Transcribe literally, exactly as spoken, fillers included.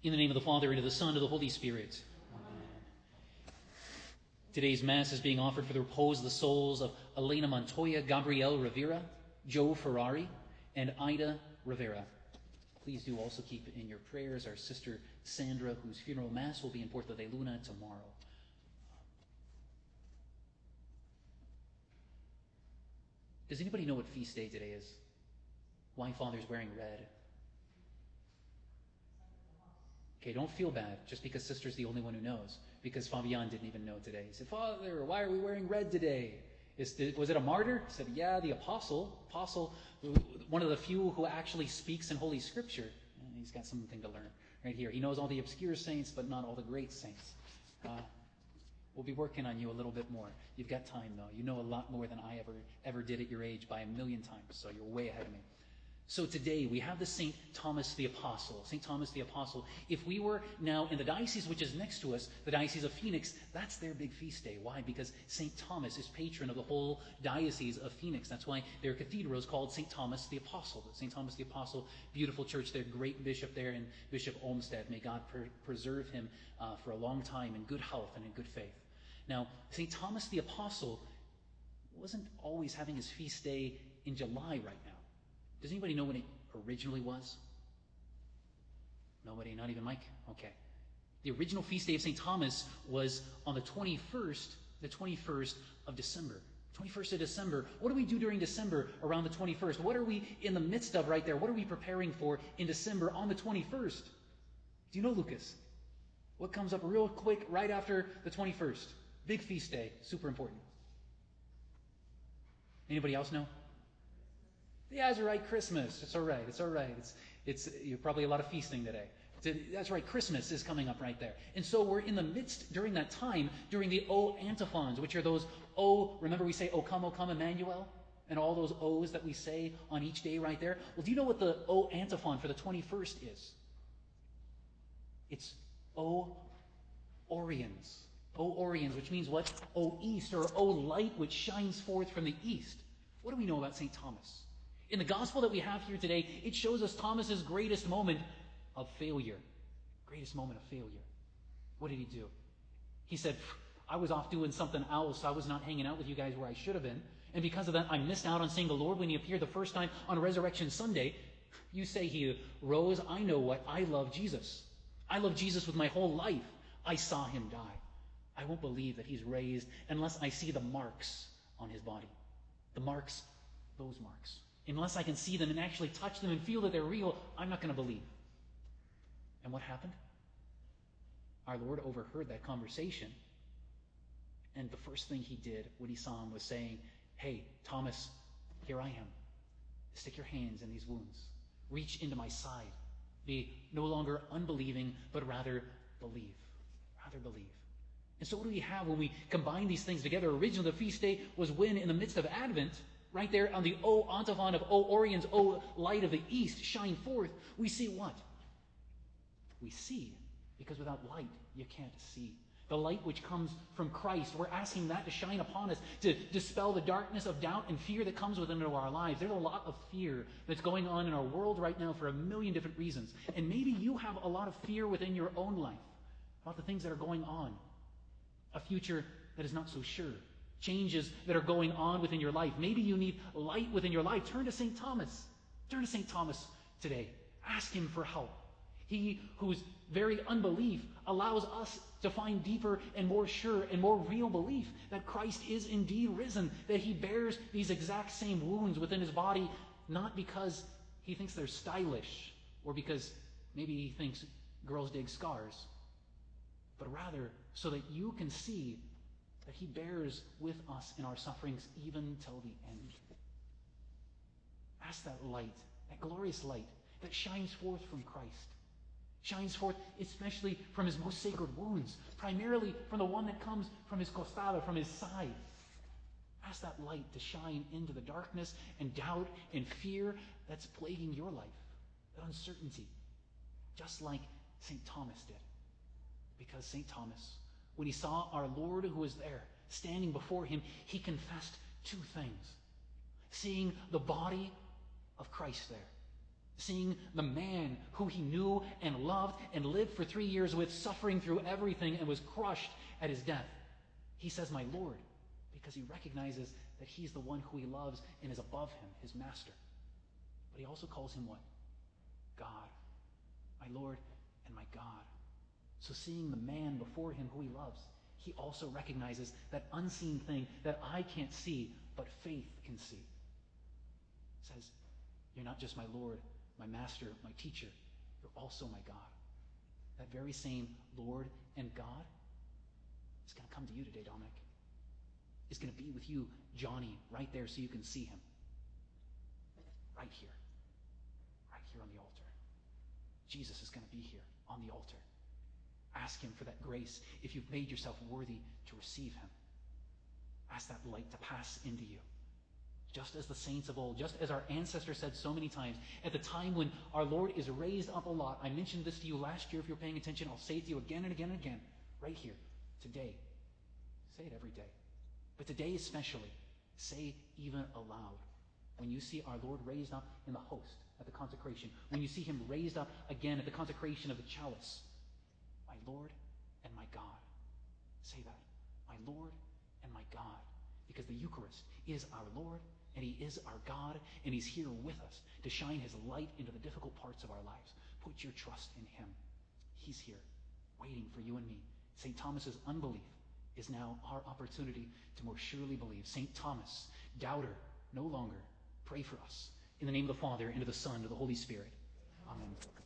In the name of the Father, and of the Son, and of the Holy Spirit. Amen. Today's Mass is being offered for the repose of the souls of Elena Montoya, Gabrielle Rivera, Joe Ferrari, and Ida Rivera. Please do also keep in your prayers our sister Sandra, whose funeral Mass will be in Puerto de Luna tomorrow. Does anybody know what feast day today is? Why Father's wearing red? Okay, don't feel bad just because Sister's the only one who knows. Because Fabian didn't even know today. He said, Father, why are we wearing red today? Is the, was it a martyr? He said, yeah, the apostle. Apostle, one of the few who actually speaks in Holy Scripture. And he's got something to learn right here. He knows all the obscure saints, but not all the great saints. Uh, we'll be working on you a little bit more. You've got time, though. You know a lot more than I ever, ever did at your age by a million times. So you're way ahead of me. So today we have the Saint Thomas the Apostle. Saint Thomas the Apostle. If we were now in the diocese which is next to us, the Diocese of Phoenix, that's their big feast day. Why? Because Saint Thomas is patron of the whole Diocese of Phoenix. That's why their cathedral is called Saint Thomas the Apostle. Saint Thomas the Apostle, beautiful church there, great bishop there, and Bishop Olmsted. May God per- preserve him uh, for a long time in good health and in good faith. Now, Saint Thomas the Apostle wasn't always having his feast day in July right now. Does anybody know when it originally was? Nobody? Not even Mike? Okay. The original feast day of Saint Thomas was on the twenty-first, the twenty-first of December. twenty-first of December. What do we do during December around the twenty-first? What are we in the midst of right there? What are we preparing for in December on the twenty-first? Do you know, Lucas? What comes up real quick right after the twenty-first? Big feast day. Super important. Anybody else know? Yeah, that's right, Christmas. It's all right. It's all right. It's it's you're probably a lot of feasting today. That's right, Christmas is coming up right there. And so we're in the midst during that time, during the O antiphons, which are those O, remember we say, O come, O come, Emmanuel? And all those O's that we say on each day right there. Well, do you know what the O antiphon for the twenty-first is? It's O Oriens. O Oriens, which means what? O East, or O light, which shines forth from the East. What do we know about Saint Thomas? In the gospel that we have here today, it shows us Thomas's greatest moment of failure. Greatest moment of failure. What did he do? He said, I was off doing something else. I was not hanging out with you guys where I should have been. And because of that, I missed out on seeing the Lord when he appeared the first time on Resurrection Sunday. You say he rose. I know what. I love Jesus. I love Jesus with my whole life. I saw him die. I won't believe that he's raised unless I see the marks on his body. The marks, those marks. Unless I can see them and actually touch them and feel that they're real, I'm not going to believe. And what happened? Our Lord overheard that conversation. And the first thing he did when he saw him was saying, hey, Thomas, here I am. Stick your hands in these wounds. Reach into my side. Be no longer unbelieving, but rather believe. Rather believe. And so what do we have when we combine these things together? Originally, the feast day was when, in the midst of Advent, right there on the O antiphon of O Oriens, O light of the East, shine forth, we see what? We see, because without light, you can't see. The light which comes from Christ, we're asking that to shine upon us, to dispel the darkness of doubt and fear that comes within our lives. There's a lot of fear that's going on in our world right now for a million different reasons. And maybe you have a lot of fear within your own life about the things that are going on. A future that is not so sure. Changes that are going on within your life. Maybe you need light within your life. Turn to Saint Thomas. Turn to Saint Thomas today. Ask him for help. He whose very unbelief allows us to find deeper and more sure and more real belief that Christ is indeed risen, that he bears these exact same wounds within his body, not because he thinks they're stylish or because maybe he thinks girls dig scars, but rather so that you can see that he bears with us in our sufferings even till the end. Ask that light, that glorious light that shines forth from Christ. Shines forth especially from his most sacred wounds, primarily from the one that comes from his costado, from his side. Ask that light to shine into the darkness and doubt and fear that's plaguing your life, that uncertainty, just like Saint Thomas did. Because Saint Thomas, when he saw our Lord who was there, standing before him, he confessed two things. Seeing the body of Christ there, Seeing the man who he knew and loved and lived for three years with, suffering through everything and was crushed at his death. He says, my Lord, because he recognizes that he's the one who he loves and is above him, his master. But he also calls him what? God. My Lord and my God. So seeing the man before him who he loves, he also recognizes that unseen thing that I can't see, but faith can see. He says, you're not just my Lord, my master, my teacher, you're also my God. That very same Lord and God is going to come to you today, Dominic. Is going to be with you, Johnny, right there so you can see him. Right here. Right here on the altar. Jesus is going to be here on the altar. Ask him for that grace if you've made yourself worthy to receive him. Ask that light to pass into you. Just as the saints of old, just as our ancestors said so many times, at the time when our Lord is raised up a lot. I mentioned this to you last year if you're paying attention. I'll say it to you again and again and again. Right here. Today. Say it every day. But today especially, say even aloud. When you see our Lord raised up in the host at the consecration, when you see him raised up again at the consecration of the chalice, my Lord and my God. Say that. My Lord and my God. Because the Eucharist is our Lord and he is our God and he's here with us to shine his light into the difficult parts of our lives. Put your trust in him. He's here waiting for you and me. Saint Thomas's unbelief is now our opportunity to more surely believe. Saint Thomas, doubter, no longer, pray for us. In the name of the Father, and of the Son, and of the Holy Spirit. Amen.